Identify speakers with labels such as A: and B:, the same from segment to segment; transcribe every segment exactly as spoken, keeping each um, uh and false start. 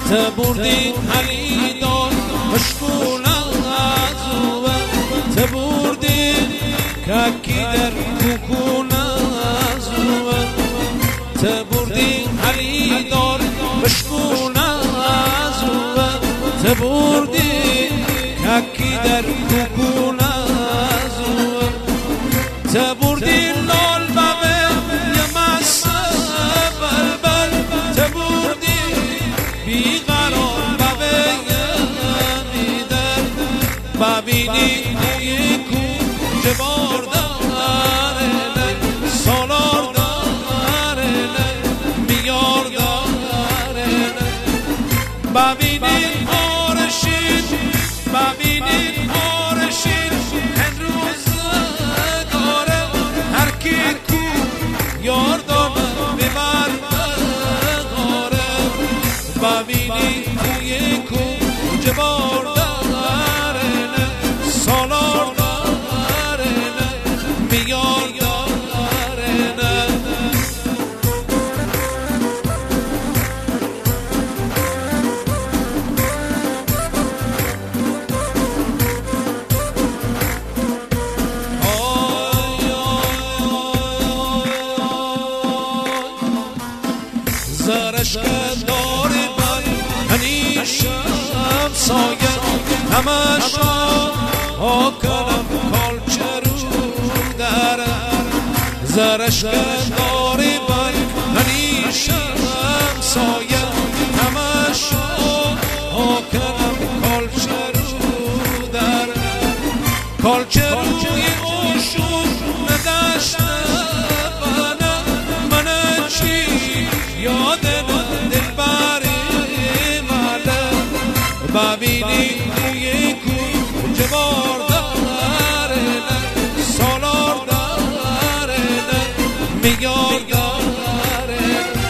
A: تبردی حلیدان مشکون از اوه تبردی ککی در کوکون از اوه تبردی حلیدان مشکون از اوه تبردی ککی در کوکون از اوه تبردی لال بغه یه مسه بلبل تبردی بیقرار بغه میدر ببینی کوی کوچه بار داره سالار داره میار داره ببینی آرشید ببینی آرشید هنروز داره هر کی کو یار داره ببر داره ببینی کوی کوچه بار داره سالار داره میار داره زرشک داری من هنیشم سایه همشا آکنم کالچرو دارم زرشک داری من هنیشم سایه همشا آکنم کالچرو دارم کالچروی اوشون نداشته ببینی کوی کوچه بار داره سالار داره میار داره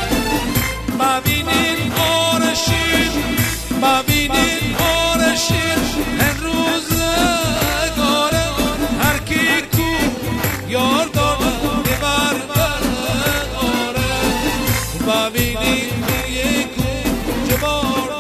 A: ببینی آرشید ببینی آرشید هر روز گاره هر کی کو یار داره ببر داره ببینی کوی کوچه بار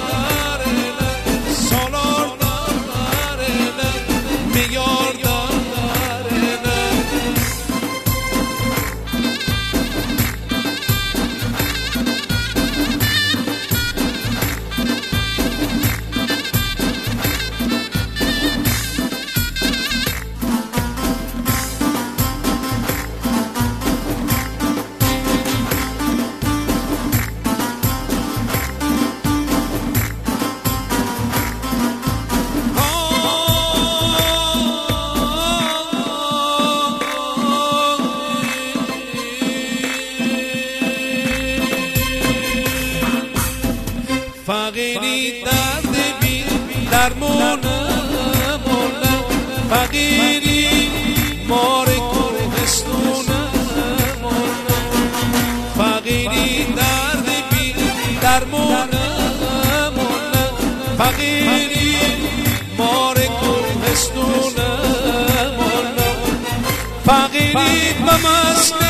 A: فقیری درد بی درمون مونه فقیری مار کوهستون مونه فقیری درد بی درمون مونه فقیری مار کوهستون مونه فقیری بمسته